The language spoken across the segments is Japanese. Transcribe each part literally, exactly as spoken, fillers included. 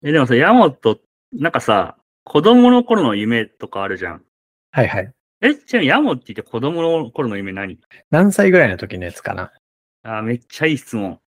え、でもさ、ヤマト、なんかさ、子供の頃の夢とかあるじゃん。 はいはい。 え、ちなみにヤモって言って子供の頃の夢何？ 何歳ぐらいの時のやつかな。 あー、めっちゃいい質問。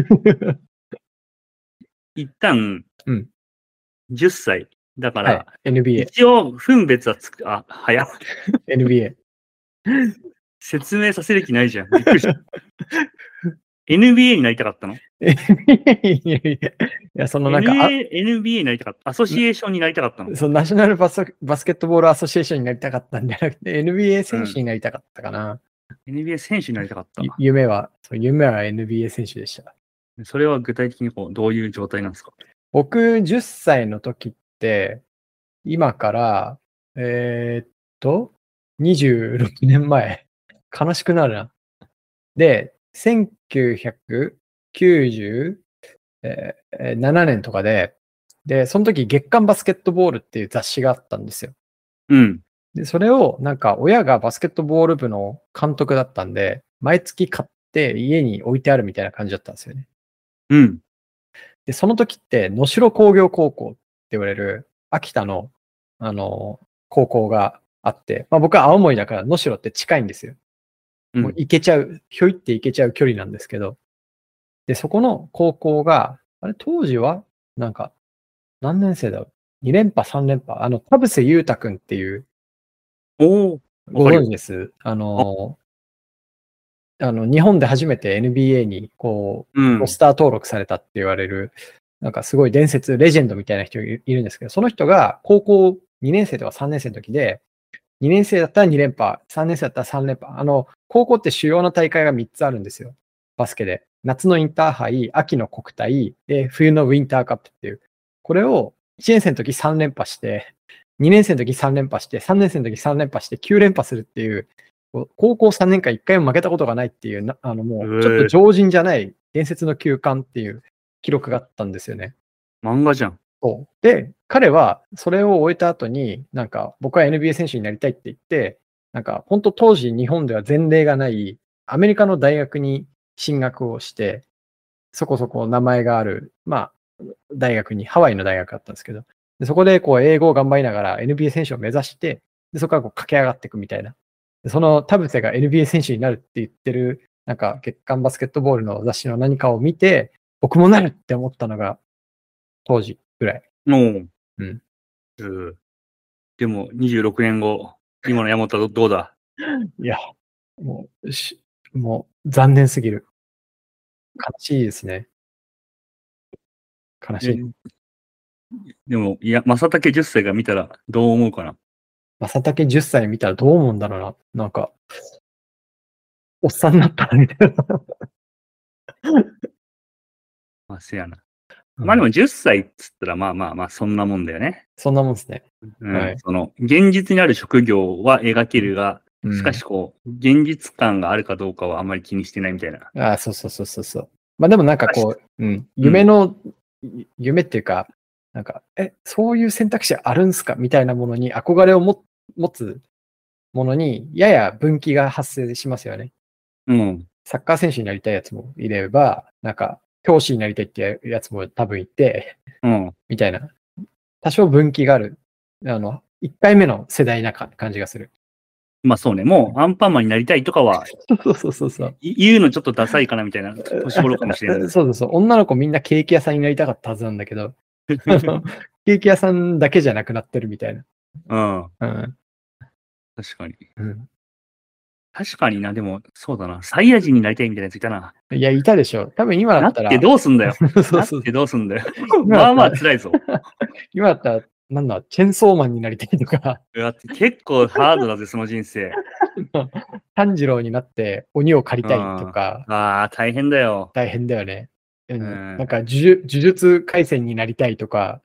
一旦、 うん。 じゅっさい。だかはい。 ら、 エヌビーエー。 一応、分別はつく、あ、早っ。 エヌビーエー。 説明させる気ないじゃん。びっくりした。エヌビーエー になりたかったの？ いやいや、そのなんか、あエヌエー、エヌビーエー になりたかった。アソシエーションになりたかったの？ そのナショナルバスバスケットボールアソシエーションになりたかったんじゃなくて、エヌビーエー 選手になりたかったかな。 エヌビーエー 選手になりたかった。 ゆ夢は、そう夢は エヌビーエー 選手でした。 それは具体的にこうどういう状態なんですか？ 僕、じゅっさいの時って、今から、えーっと、にじゅうろくねんまえ。悲しくなるな。で、せんきゅうひゃくきゅうじゅうななねんとかで、で、その時月刊バスケットボールっていう雑誌があったんですよ。 うん。 で、それをなんか親がバスケットボール部の監督だったんで、毎月買って家に置いてあるみたいな感じだったんですよね。 うん。 で、その時って能代工業高校って言われる秋田の、あの、高校があって、まあ僕は青森だから能代って近いんですよ。もううん。 行けちゃう、ひょいって行けちゃう距離なんですけど、で、そこの高校が、あれ当時はなんか何年生だろう ?に 連覇、さん連覇。あの、田臥勇太くんっていう、 おお、わごかるよ。 存知です。あの、あの、日本で初めて エヌビーエー にこう、 うん。 ロスター登録されたって言われる、なんかすごい伝説、レジェンドみたいな人いるんですけど、その人が高校にねん生とかさんねん生の時で、にねん生だったらに連覇、さんねん生だったらさん連覇。あの、高校って主要な大会がみっつあるんですよ。バスケで。夏のインターハイ、秋の国体、で、冬のウィンターカップっていう。これをいちねん生の時さん連覇して、にねん生の時さん連覇して、さんねん生の時さん連覇してきゅう連覇するっていう、高校さんねんかんいっかいも負けたことがないっていう、あのもうちょっと常人じゃない伝説の球冠っていう記録があったんですよね。 漫画じゃん。 そう。で、彼はそれを終えた後に、なんか僕は エヌビーエー 選手になりたいって言って、なんか本当当時日本では前例がないアメリカの大学に進学をして、そこそこ名前がある、まあ、大学に、ハワイの大学だったんですけど、でそこでこう英語を頑張りながら エヌビーエー 選手を目指して、でそこからこう駆け上がっていくみたいな。でその田臥が エヌビーエー 選手になるって言ってる、なんか月刊バスケットボールの雑誌の何かを見て、僕もなるって思ったのが当時ぐらい。 もう、 うん。 うん。でも、にじゅうろくねんご、今の山本はどうだ？ いや、もう、しもう残念すぎる。悲しいですね。悲しい。 でも、いや、正竹じゅっさいが見たらどう思うかな？ 正竹じゅっさい見たらどう思うんだろうな。なんか、おっさんになったなみたいな。 まあ、せやな。 うん、 まあでもじゅっさいっつったら、まあまあまあ、そんなもんだよね。 そんなもんですね。 うん。 はい。 その、現実にある職業は描けるが、 うん、 しかしこう、現実感があるかどうかはあんまり気にしてないみたいな。 ああ、そうそうそうそうそう。まあでもなんかこう、うん、夢の、うん、夢っていうか、なんか、え、そういう選択肢あるんすかみたいなものに憧れをも持つものに、やや分岐が発生しますよね。 うん。 サッカー選手になりたいやつもいれば、なんか、教師になりたいってやつも多分いて、 うん。 みたいな。多少分岐がある。あの、いっかいめの世代な感じがする。 まあそうね、もうアンパンマンになりたいとかは、 そうそうそうそう。 言うのちょっとダサいかなみたいな年頃かもしれない。 そうそうそう。女の子みんなケーキ屋さんになりたかったはずなんだけど、ケーキ屋さんだけじゃなくなってるみたいな。 うん。 うん。 確かに。 うん、 確かにな、でも、そうだな。サイヤ人になりたいみたいなやついたな。 いや、いたでしょ。多分今だったら。 なってどうすんだよ。 そうそうなってどうすんだよ。まあまあ辛いぞ。 今だったら、なんだ、チェンソーマンになりたいとか。 結構ハードだぜ、その人生。 炭治郎になって鬼を狩りたいとか。 ああ、大変だよ。 大変だよね。うん、 うん、 なんか呪、呪術廻戦になりたいとか、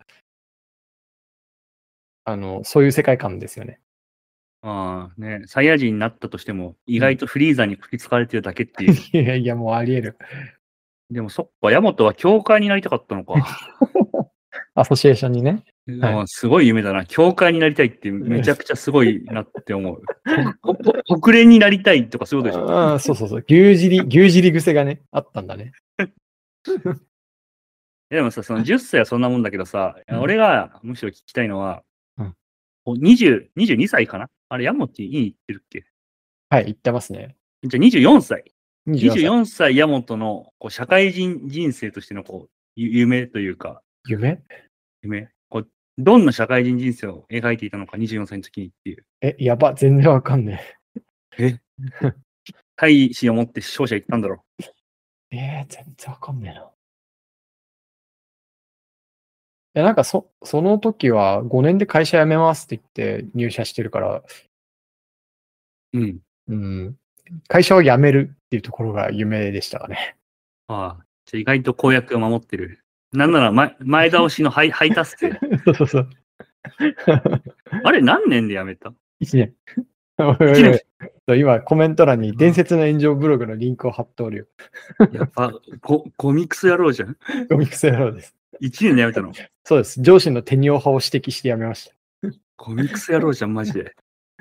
あの、そういう世界観ですよね。 ああ、ね、サイヤ人になったとしても、意外とフリーザに吹きつかれてるだけっていう。 いやいや、もうあり得る。 でもそっか、ヤマトは教会になりたかったのか。 アソシエーションにね。 はい、すごい夢だな。教会になりたいってめちゃくちゃすごいなって思う。国連になりたいとかそういうことでしょ。 ああ、そうそうそう。牛尻、牛尻癖がね、あったんだね。 でもさ、そのじゅっさいはそんなもんだけどさ、 うん俺がむしろ聞きたいのは、 うんこうにじゅう、にじゅうにさいかなあれ、ヤモティいい行ってるっけ？ はい、言ってますね。 じゃあにじゅうよんさい。 にじゅうよん歳。 にじゅうよんさいヤモトのこう社会人人生としてのこうゆ夢というか、 夢夢こうどんな社会人人生を描いていたのか、にじゅうよんさいの時にっていう。 え、やば、全然わかんねえ大志を持って勝者行ったんだろう。 え。えー、全然わかんねえな。え、なんかそ、その時はごねんで会社辞めますって言って入社してるから、 うん。 うん、会社を辞めるっていうところが夢でしたかね。 ああ、じゃあ意外と公約を守ってる。なんなら前前倒しの配配達生。 そうそうそう。 あれ何年で辞めた？ いちねん。 一年。 そう今コメント欄に伝説の炎上ブログのリンクを貼っておるよ。 やっぱココミックス野郎じゃん。 コミックス野郎です。 いちねんで辞めたの。 そうです。上司のテニオ派を指摘して辞めました。 コミックス野郎じゃん、マジで。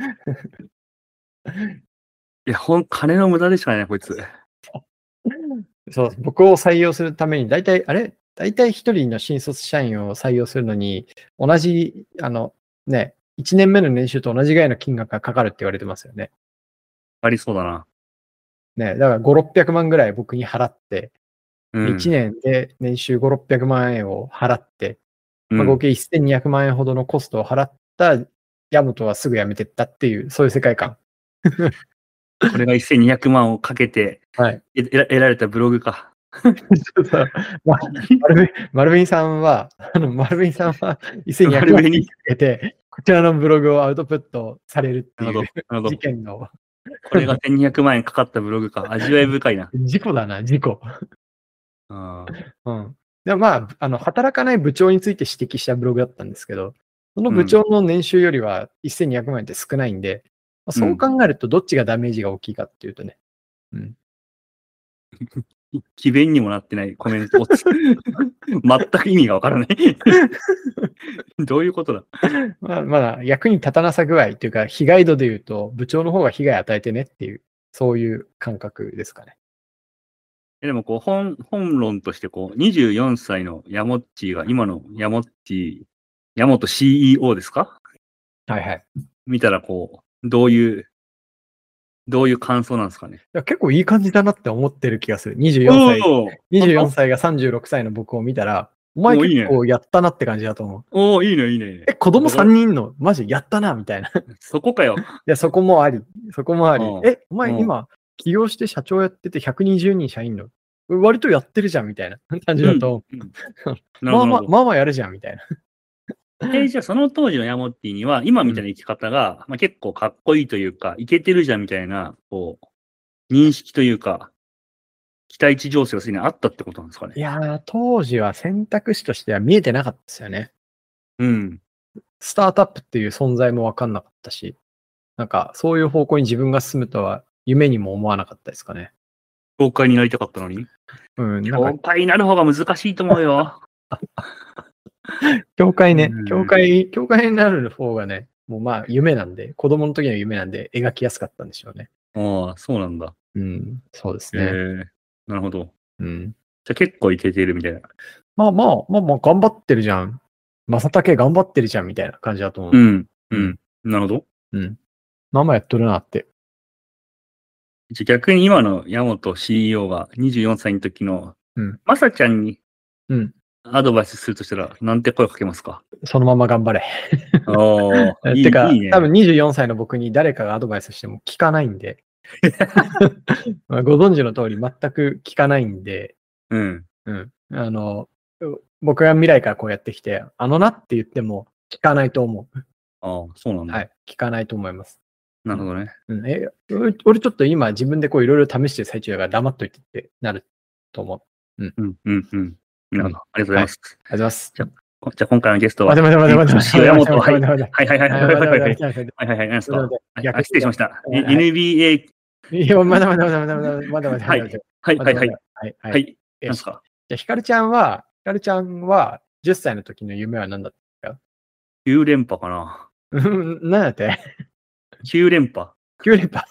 いや、ほん、金の無駄でしかないな、こいつ。 そう、僕を採用するために、大体、あれ大体一人の新卒社員を採用するのに、同じ、あの、ね、いちねんめの年収と同じぐらいの金額がかかるって言われてますよね。 ありそうだな。 ね、だからご、ろっぴゃくまんぐらい僕に払って、 うん。 いちねんで年収ご、ろっぴゃくまん円を払って、 うんまあ、合計せんにひゃくまん円ほどのコストを払ったヤモトはすぐ辞めてったっていう、そういう世界観。 これがせんにひゃくまんをかけて、 はい。 え得ら得られたブログか。 そうまマルビンマルビンさんは、あの、マルビンさんはせんにひゃくまん円かけて、こちらのブログをアウトプットされるっていうなるほど。なるほど事。件の。 これがせんにひゃくまん円かかったブログか。味わい深いな。 事故だな、事故。 あうん。でもまあ、あの、働かない部長について指摘したブログだったんですけど、その部長の年収よりはせんにひゃくまん円って少ないんで、まあそう考えるとどっちがダメージが大きいかっていうとね。うん。 詭弁にもなってないコメントをつ全く意味がわからない。どういうことだ？ まあ、まだ役に立たなさ具合っていうか、被害度で言うと、部長の方が被害与えてねっていう、そういう感覚ですかね。 えでもこう本、本論としてこう、にじゅうよんさいのヤモッチーが今のヤモッチー、ヤモト シーイーオー ですか？ はいはい。い見たらこう、どういう、どういう感想なんですかね。 や結構いい感じだなって思ってる気がする。にじゅうよんさい、 おーにじゅうよんさいがさんじゅうろくさいの僕を見たら、お前おいいね結構やったなって感じだと思う。 おおいいね、いいね。 え、子供さんにんいんのマジやったなみたいな。いそこかよ。 や、そこもあり。そこもありうん。 え、お前うん今、起業して社長やっててひゃくにじゅうにん社員の。割とやってるじゃんみたいな感じだと思う。 うんうんなるほどまあまあ、まあまあやるじゃんみたいな。 えーじゃあその当時のヤモッティには、今みたいな生き方が、まあ、結構かっこいいというか、いけてるじゃんみたいな、こう、認識というか、期待値情勢がすでにあったってことなんですかね。 いやー、当時は選択肢としては見えてなかったですよね。 うん。 スタートアップっていう存在もわかんなかったし、なんかそういう方向に自分が進むとは夢にも思わなかったですかね。 教会になりたかったのに。 うん、なんか教会になる方が難しいと思うよ。 教会ねうん、 教会、教会になる方がね、もうまあ夢なんで、子供の時の夢なんで描きやすかったんでしょうね。 ああ、そうなんだ。 うん、そうですへえね。 なるほど。 うん。 じゃあ結構いけてるみたいな。 まあまあ、まあまあ頑張ってるじゃん。正竹頑張ってるじゃんみたいな感じだと思う。 うん。うん。なるほど。 うん。まあまあやっとるなって。 じゃあ逆に今のヤモト シーイーオー がにじゅうよんさいの時の、 うん。 まさちゃんにうん。 アドバイスするとしたら、なんて声かけますか？ そのまま頑張れ。 ああ、いいてか、 いいね。 多分にじゅうよんさいの僕に誰かがアドバイスしても聞かないんで。まあご存知の通り全く聞かないんで、 うん。 うん。あの、僕が未来からこうやってきて、あのなって言っても聞かないと思う。 ああ、そうなんだ。 はい。聞かないと思います。 なるほどね。 うん、え、俺俺ちょっと今自分でこういろいろ試してる最中だから黙っといてってなると思う。 うん、うん、うん。なるほど。ありがとうございます。 ありがとうございます。 じゃあ、じゃあ今回のゲストは、 待て待て待て待て塩山本、はい。 待て待てはいはいはいはいはいはいはい。はいはいはい、なんですか。 待て待てあ失礼しました。 はいエヌビーエー、 いや、まだまだまだまだまだまだまだはい待てはいはいはい。 はいは。 はいい。 よしなんですか。 じゃあ、ひかるちゃんは、ひかるちゃんはじゅっさいの時の夢は何だったきゅう連覇かな。 うん、何だってきゅう連覇。 きゅう連覇。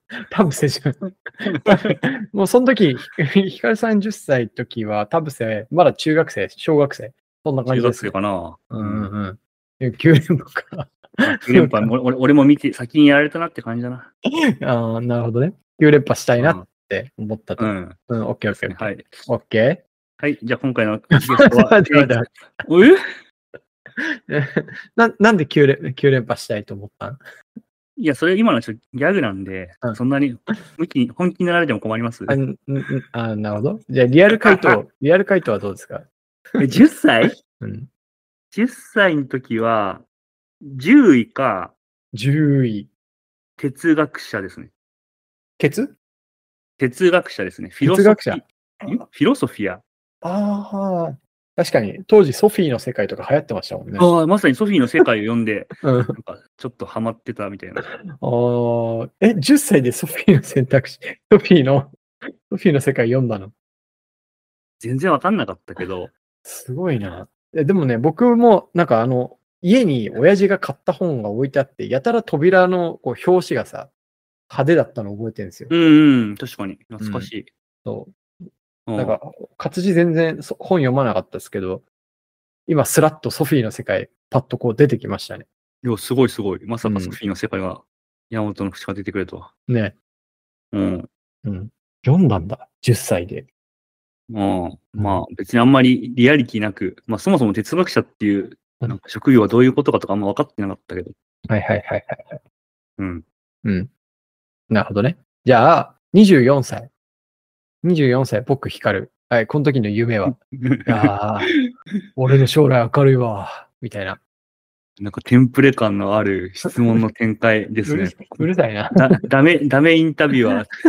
田臥じゃん。もうその時、ヒカルさんじゅっさいの時は、田臥、まだ中学生、小学生、そんな感中学じです、ね。 生かな。 うんうんうん。きゅう連覇か。 きゅう連覇、俺俺も見て、先にやられたなって感じだな。 ああ、なるほどね。きゅう連覇したいなって思ったと。 ううん、 ん。 オッケーオッケーオッケー。 はい。 オッケはい。じゃあ今回のゲストは、 待って待って待えー。ななんできゅう連、きゅう連覇したいと思ったん？ いや、それ今のちょっとギャグなんで、 うんそんなに向きに本気になられても困ります。 あんんんあ、なるほど。じゃあ、リアル回答、リアル回答はどうですか？ えじゅっさいうん、 じゅっ 歳の時は、じゅういか、 じゅうい。 哲学者ですね。 ケツ哲学者ですね。フィロソフ哲学者ィんフィロソフィア。 ああ、確かに、当時ソフィーの世界とか流行ってましたもんね。 ああ、まさにソフィーの世界を読んで、 うんなんかちょっとハマってたみたいな。 あーえ、じゅっさいでソフィーの選択肢、ソフィーの、ソフィーの世界読んだの？ 全然わかんなかったけど、 すごいな。えでもね、僕も、なんかあの、家に親父が買った本が置いてあって、やたら扉のこう表紙がさ、派手だったの覚えてるんですよ。 うんうん、確かに。懐かしい。 そううんなんか、活字全然そ本読まなかったですけど、今スラッとソフィーの世界、パッとこう出てきましたね。 いや、すごいすごい。まさうんかソフィーの世界が山本の口から出てくるとは。 ね。 うん。 うん。読んだんだ。じゅっさいで。 まあ、まあ、別にあんまりリアリティなく、まあそもそも哲学者っていう、 うんなんか職業はどういうことかとかあんま分かってなかったけど。 はいはいはいはい。 うん。 うん。なるほどね。じゃあ、にじゅうよんさい。にじゅうよんさい、僕光る。はい、この時の夢は。いやー、俺の将来明るいわ。みたいな。 なんかテンプレ感のある質問の展開ですね。 うるさいな。 だダメ、ダメインタビュアー。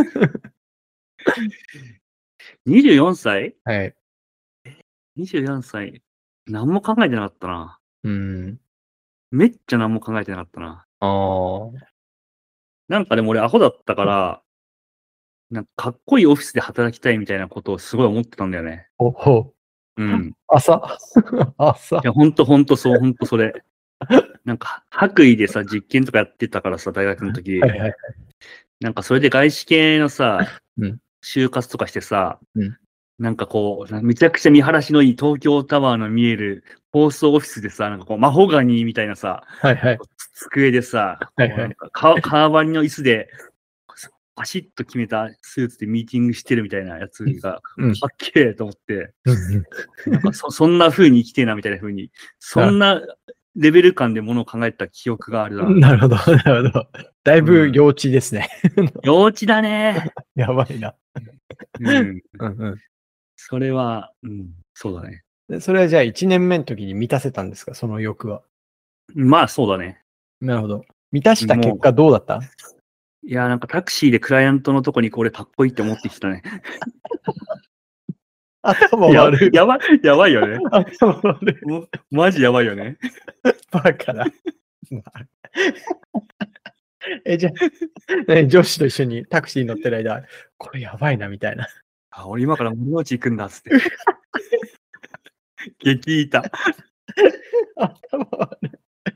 にじゅうよんさいはい。 にじゅうよんさい。何も考えてなかったな。 うん。 めっちゃ何も考えてなかったな。 あー。 なんかでも俺アホだったから、なんかかっこいいオフィスで働きたいみたいなことをすごい思ってたんだよね。 おほうん。 朝。朝い。や、ほんとほんとそう、ほんとそれ。なんか、白衣でさ、実験とかやってたからさ、大学の時。 はいはい。 なんかそれで外資系のさ、 うん就活とかしてさ、 うんなんかこう、めちゃくちゃ見晴らしのいい東京タワーの見える放送オフィスでさ、なんかこう、マホガニーみたいなさ、 はいはい。 机でさ、 はいはいこうなんかか革張りの椅子で、パシッと決めたスーツでミーティングしてるみたいなやつが、 うんかっけえと思って、 うんなんかそそんな風に生きてえなみたいな風に、そんなレベル感でものを考えた記憶があるな。 なるほど、なるほど。だいぶ幼稚ですね。 幼稚だね。 やばいな。 うん。 うんうんそれは、うん、そうだね。 でそれはじゃあいちねんめの時に満たせたんですか、その欲は。 まあそうだね。 なるほど。満たした結果どうだった？ いや、なんかタクシーでクライアントのとこにこれかっこいいって思ってきたね。 頭や悪い。 やばい、やばいよね。 頭悪い。 もうマジやばいよね。 バカだ。え、じゃあ、ね、上司と一緒にタクシーに乗ってる間、これやばいな、みたいな。 あ、俺今から森の内行くんだっつって。激痛。 頭悪い。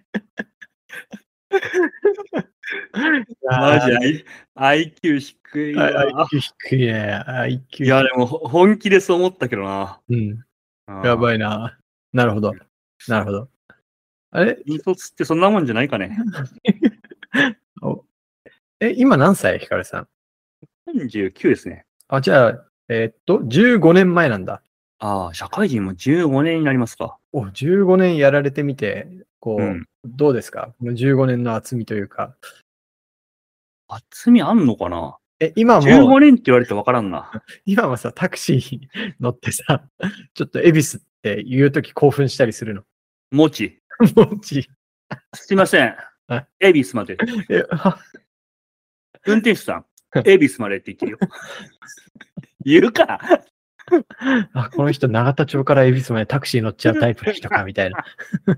マジ I- アイキュー 低いわ。 アイキュー 低いね。アイキュー。 いや、でもほ本気でそう思ったけどな。 うん。やばい。 いな。なるほど。なるほど。あれ引率ってそんなもんじゃないかね。 おえ、今何歳ヒカルさん？ さんじゅうきゅうですね。 あ、じゃあ、えーっと、じゅうごねんまえなんだ。 ああ、社会人もじゅうごねんになりますか。 お、じゅうごねんやられてみて、こう、 うんどうですかこのじゅうごねんの厚みというか。 厚みあんのかな。 え、今じゅうごも、 ねんって言われてわからんな。 今はさ、タクシーに乗ってさ、ちょっと恵比寿って言うとき興奮したりするの。 もち。 もち。 すいませんあ。 恵比寿まで。 え、あ運転手さん、恵比寿までって言ってるよ。言うか。 あ、この人、永田町から恵比寿までタクシー乗っちゃうタイプの人か、みたいな。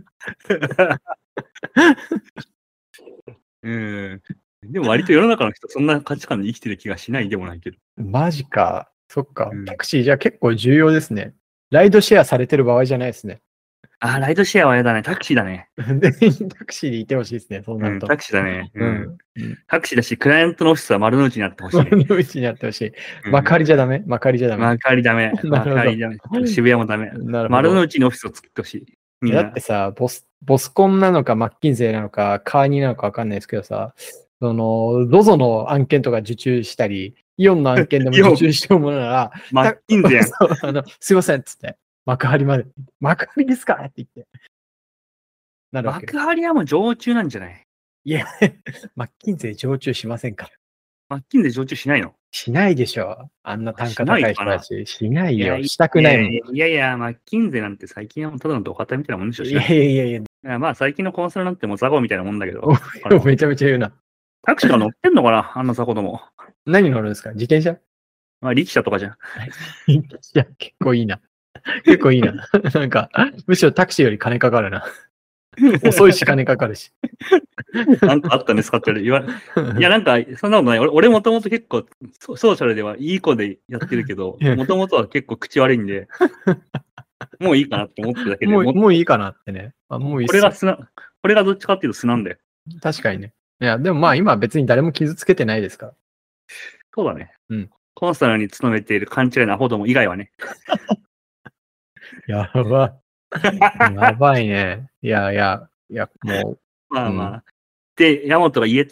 うん。でも割と世の中の人、そんな価値観で生きてる気がしないでもないけど。 マジか。そっかう。んタクシーじゃ結構重要ですね。ライドシェアされてる場合じゃないですね。 あ、ライドシェアは嫌だね。タクシーだね。 全員タクシーでいてほしいですね、そうなうん、 ると。 タクシーだね。う。 うんん。うんタクシーだし、クライアントのオフィスは丸の内になってほしいね。 丸の内にやってほしい。 うん幕張じゃダメ幕張じゃダメ。 幕張ダメ。 なるほど幕張ダメ。渋谷もダメ。 なるほ丸のど。 内にオフィスを作ってほしい。みんなだって。さ、ボス、ボスコンなのか、マッキンゼーなのか、カーニーなのかわかんないですけどさ、その、ゾゾの案件とか受注したり、イオンの案件でもイオン受注してるものなら、 マッキンゼーやん。 そうあのすいませんっつって、幕張まで、幕張ですかって言って。なるわけで幕張はもう常駐なんじゃない？ いや、マッキンゼー常駐しませんから。 マッキンゼー常駐しないの？ しないでしょ。あんな単価高い人たち。しないよ。 いやしたくないもん。 いやいやいや、マッキンゼーなんて最近はただの土方みたいなもんでしょ。 いやいやいやいや、 いやまあ最近のコンサルなんてもうザコみたいなもんだけど。 めちゃめちゃ言うな。 タクシーが乗ってんのかなあんなザコども。 何乗るんですか自転車まあ力車とかじゃん。 いや、結構いいな。結構いいな。なんか、むしろタクシーより金かかるな。遅いし金かかるし。 なんかあったんですかって言われ。いや、なんか、そんなことない。俺、俺もともと結構ソ、ソーシャルではいい子でやってるけど、もともとは結構口悪いんで、もういいかなって思ってるだけで。 もうもういいかなってね。あもういいっすこれが素な、これがどっちかっていうと素なんだよ。 確かにね。いや、でもまあ今別に誰も傷つけてないですから。 そうだね。 うん。 コンサルに勤めている勘違いなアホども以外はね。 やば。やばいね。いやいや、いや、もう。 まあまあ。うん、で、ヤマトが言えって。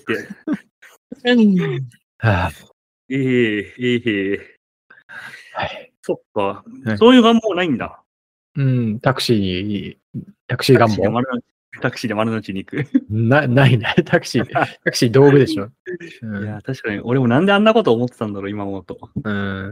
はあ、 ええええはい。 そっか、 はい。 そういう願望ないんだ。 うん、タクシーに、タクシー願望タクシーで丸の内に行く。 な、ないね。タクシー、タクシー道具でしょ。 うん、いや、確かに、俺もなんであんなこと思ってたんだろう、今思うと。 うん。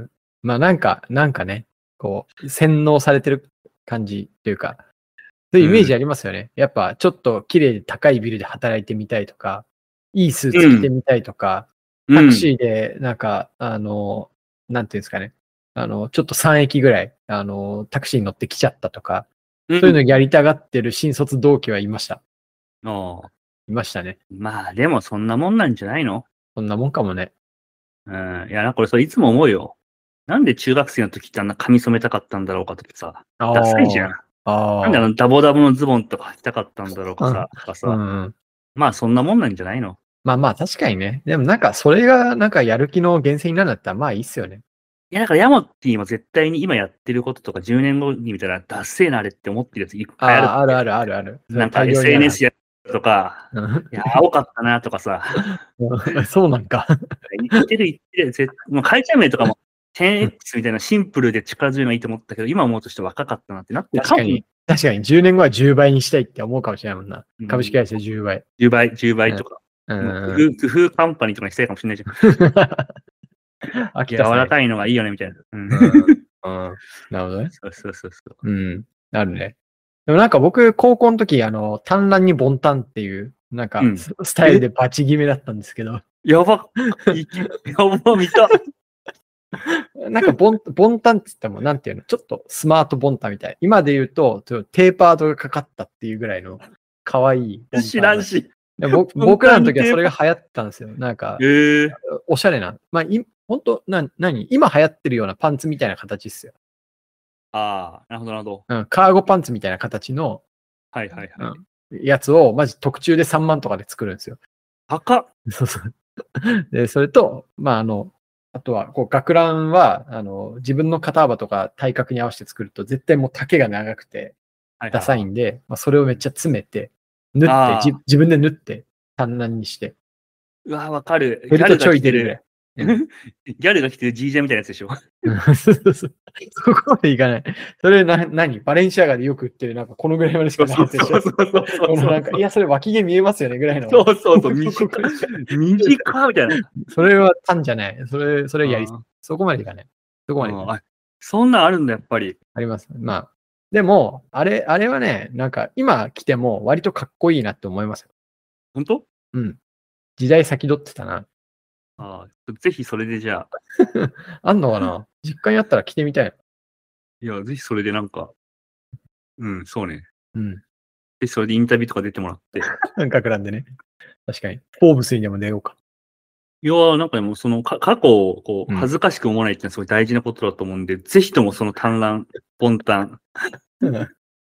まあなんか、なんかね、こう、洗脳されてる感じというか、そういうイメージありますよね。うん、やっぱ、ちょっと綺麗で高いビルで働いてみたいとか、いいスーツ着てみたいとか、うん、タクシーで、なんか、あの、なんていうんですかね、あの、ちょっとさん駅ぐらい、あの、タクシーに乗ってきちゃったとか、うん、そういうのやりたがってる新卒同期はいました。 ああ。 いましたね。 まあ、でもそんなもんなんじゃないの？ そんなもんかもね。 うん。いや、なんかこれそれいつも思うよ。なんで中学生の時ってあんな髪染めたかったんだろうかとかさ。ダサいじゃん。 あなんであのダボダボのズボンとか履きたかったんだろうかさ。とかさ、 うんうん、 まあそんなもんなんじゃないの？ まあまあ確かにね。でもなんかそれがなんかやる気の源泉になるんだったらまあいいっすよね。 いやだからヤモティも絶対に今やってることとかじゅうねんごに見たらダッセーなあれって思ってるやついっぱいある。 ああ、あるあるあるある。 なんか エスエヌエス やとか、いや、青かったなとかさ。 そうなんか。 言ってる言ってる。もう会社名とかも テンエックス みたいなシンプルで力強いのがいいと思ったけど、今思うとして若かったなってなって確かに、確かにじゅうねんごはじゅうばいにしたいって思うかもしれないもんな。うん、株式会社じゅうばい。 じゅうばい、じゅうばいとか。うん、工夫カンパニーとかにしたいかもしれないじゃん。柔らかいのがいいよねみたいな。うん。 うん、なるほどね。 そうそうそうそう。 うん。なるね。でもなんか僕、高校の時、あの、単乱にボンタンっていう、なんか、スタイルでバチ決めだったんですけど。 やば、やば、見た。 なんかボン、ボンタンって言っても、なんていうの、ちょっとスマートボンタンみたい。今で言うと、テーパードがかかったっていうぐらいの、可愛いボンタン。 知らんし。 僕らの時はそれが流行ったんですよ。なんか、 えー、 おしゃれな。まあ、い、本当な、何今流行ってるようなパンツみたいな形っすよ。 ああ、なるほど、なるほど。うん、カーゴパンツみたいな形の、 はいはいはい。 うん、やつを、マジ特注でさんまんとかで作るんですよ。 高っ。 そうそう。で、それと、まあ、あの、あとは、こう、学ランは、あの、自分の肩幅とか体格に合わせて作ると、絶対もう丈が長くて、ダサいんで、はいはいはい、まあ、それをめっちゃ詰めて、縫って、自分で縫って、単乱にして。 うわ、わかる。 ベルトちょい出るぐらい。 ギャルが着てる ジージェー みたいなやつでしょ。 そうそう。そこまでいかない。それな、何バレンシアガでよく売ってる、なんかこのぐらいまでしかないやつでしょ。そうそうそうそうそう。なんか、いや、それ脇毛見えますよね、ぐらいの。 そうそうそう、短い。短いみたいな。 それは単じゃない。それ、それやり、そこまでいかない。そこまでいかない。 そんなんあるんだ、やっぱり。 あります。まあ。でも、あれ、あれはね、なんか、今着ても割とかっこいいなって思いますよ。 本当？ うん。時代先取ってたな。 ああ、ぜひそれでじゃあ。 あんのかな実家にあったら着てみたい。 いや、ぜひそれでなんか、うん、そうね。 うん。 ぜひそれでインタビューとか出てもらって。 学ランでね。確かに。フォーブスにでも出ようか。 いやー、なんかでもそのか過去をこう恥ずかしく思わないっていうのはすごい大事なことだと思うんで、うん、ぜひともその単乱、ボンタン、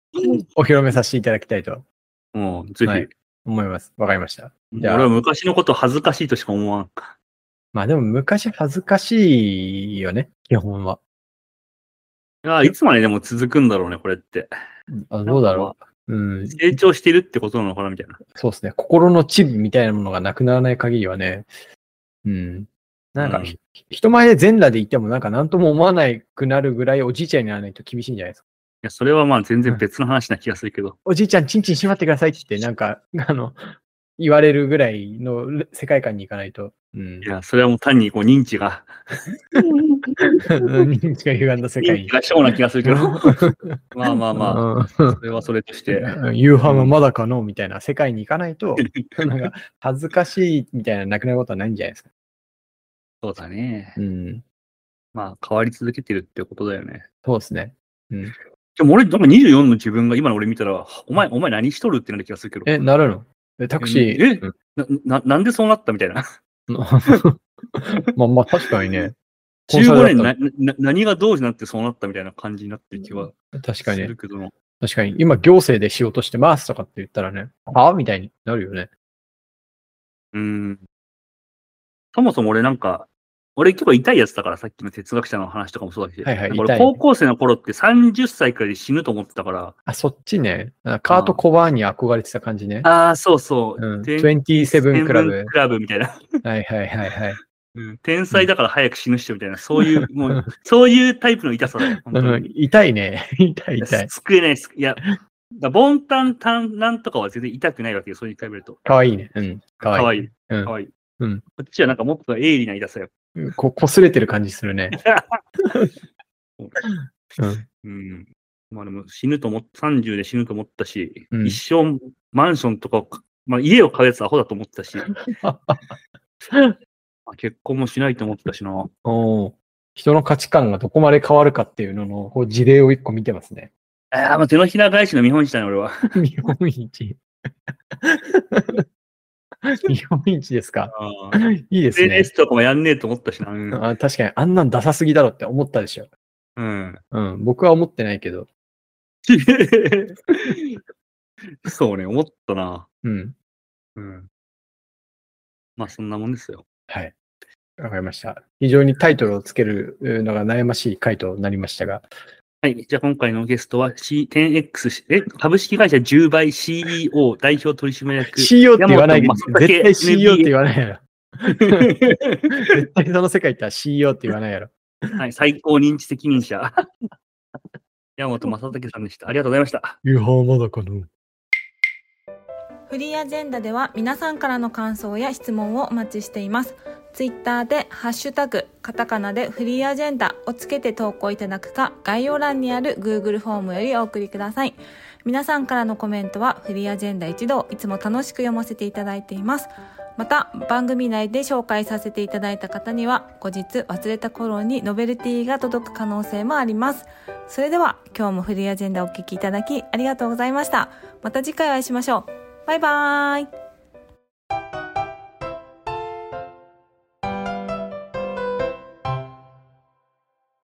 お披露目させていただきたいと。 もう、ぜひ、はい、 思います。わかりました。 じゃあ俺は昔のこと恥ずかしいとしか思わん。 まあでも昔恥ずかしいよね、基本は。 いや、いつまででも続くんだろうね、これって。 あ、どうだろう。うん。 成長してるってことなのかな、みたいな。 そうですね。心のチブみたいなものがなくならない限りはね。うん。なんか、うん、人前で全裸でいてもなんか何とも思わなくなるぐらいおじいちゃんにならないと厳しいんじゃないですか。 いや、それはまあ全然別の話な気がするけど。うん、 おじいちゃん、チンチンしまってくださいって、なんか、あの、言われるぐらいの世界観に行かないと。うん、いや、それはもう単にこう認知が。 認知が歪んだ世界に。 認知がしょうな気がするけど。まあまあまあ、それはそれとして。 夕飯はまだかのみたいな世界に行かないと、なんか恥ずかしいみたいななくなることはないんじゃないですか。 そうだね。 うん。 まあ変わり続けてるってことだよね。 そうですね。うん。 でも俺、なんかにじゅうよんの自分が今の俺見たら、お前、お前何しとるってなる気がするけど。 え、なるのえ、タクシー。 え、うん、な、な、なんでそうなったみたいな。 まあまあ確かにね。 じゅうごねんな、な、何がどうなってそうなったみたいな感じになってる気は確かにするけども。 確かに。今行政で仕事してますとかって言ったらね、はぁみたいになるよね。 うん。そもそも俺なんか、俺結構痛いやつだから、さっきの哲学者の話とかもそうだし。 はいはい。 俺高校生の頃ってさんじゅっさいくらいで死ぬと思ってたから。 あ、そっちね。カート・コバーンに憧れてた感じね。 ああ、そうそう。 うん。にじゅうななクラブ。 クラブみたいな。 はいはいはいはい。 うん、天才だから早く死ぬ人みたいな、そういう、もう、そういうタイプの痛さだよ。本当に。 痛いね。痛い痛い。 救えないです。いや、ボンタンタンなんとかは全然痛くないわけよ、そういう比べると。 かわいいね。うん。かわいい。 かわいい。かわいい。 うん。 こっちはなんかもっと鋭利な痛さよ。 こ、擦れてる感じするね。 うん。うん。まあでも死ぬと思っ、さんじゅうで死ぬと思ったし、うん、一生マンションとか、まあ家を買うやつアホだと思ったし。結婚もしないと思ったしな。 お人の価値観がどこまで変わるかっていうののこう事例を一個見てますね。 ああ、まあ、手のひら返しの見本市だね、俺は。 見本市。見本市ですか。いいですね。 エスエヌエス とかもやんねえと思ったしな。うん、 あ確かに、あんなんダサすぎだろって思ったでしょ。 うん。 うん。僕は思ってないけど。 そうね、思ったな。 うん。 うん。まあ、そんなもんですよ。 はい。わかりました。非常にタイトルをつけるのが悩ましい回となりましたが。 はい。じゃあ今回のゲストは テンエックス、え、株式会社じゅうばい シーイーオー 代表取締役。 シーイーオー って言わないけど、絶対 シーイーオー って言わないやろ。絶対その世界行ったら シーイーオー って言わないやろ。 はい。最高認知責任者。山本正武さんでした。ありがとうございました。 夕飯まだかな。 フリーアジェンダでは皆さんからの感想や質問をお待ちしています。ツイッターでハッシュタグカタカナでフリーアジェンダをつけて投稿いただくか、概要欄にある Google フォームよりお送りください。皆さんからのコメントはフリーアジェンダ一同いつも楽しく読ませていただいています。また番組内で紹介させていただいた方には後日忘れた頃にノベルティが届く可能性もあります。それでは今日もフリーアジェンダをお聞きいただきありがとうございました。また次回お会いしましょう。バイバーイ。